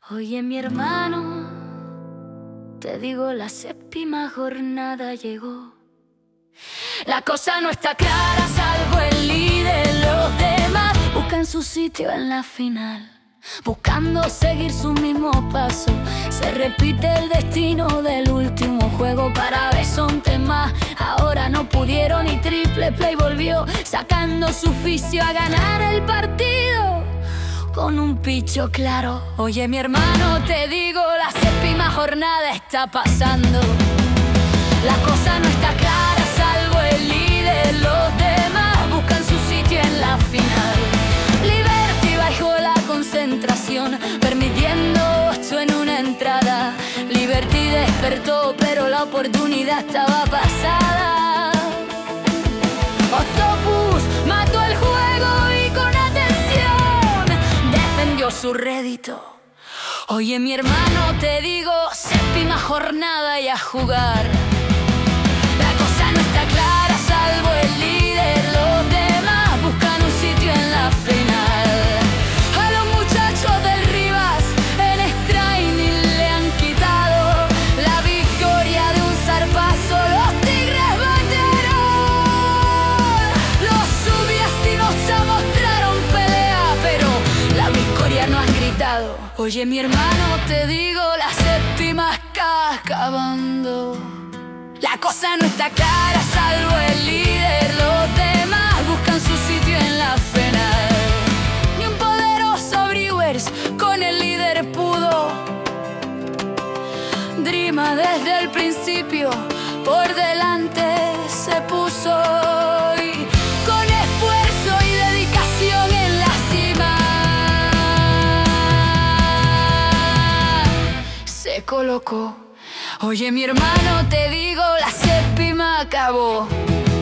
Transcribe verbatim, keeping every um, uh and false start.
Oye, mi hermano, te digo, la séptima jornada llegó. La cosa no está clara, salvo el líder. Los demás buscan su sitio en la final, buscando seguir su mismo paso. Se repite el destino del último juego para Besonte más. Ahora no pudieron y Triple Play volvió, sacando su oficio a ganar el partido con un picho claro. Oye, mi hermano, te digo, la séptima jornada está pasando. La cosa no está clara, salvo el líder. Los demás buscan su sitio en la final. Liberty bajó la concentración, permitiendo ocho en una entrada. Liberty despertó, pero la oportunidad estaba pasada. Octopus mató el juego y con atención defendió su rédito. Oye, mi hermano, te digo, séptima jornada y a jugar. La cosa no está clara, salvo el líder. Los demás buscan un sitio en la final. A los muchachos del Rivas en Straining le han quitado la victoria de un zarpazo. Los Tigres batearon, los subdestinos ya mostraron pelea, pero la victoria no han gritado. Oye, mi hermano, te digo, la séptima está acabando. La cosa no está clara, salvo el líder. Los demás buscan su sitio en la final. Ni un poderoso Brewers con el líder pudo. Drima desde el principio por delante se puso, y con esfuerzo y dedicación en la cima se colocó. Oye, mi hermano, te digo, la séptima acabó.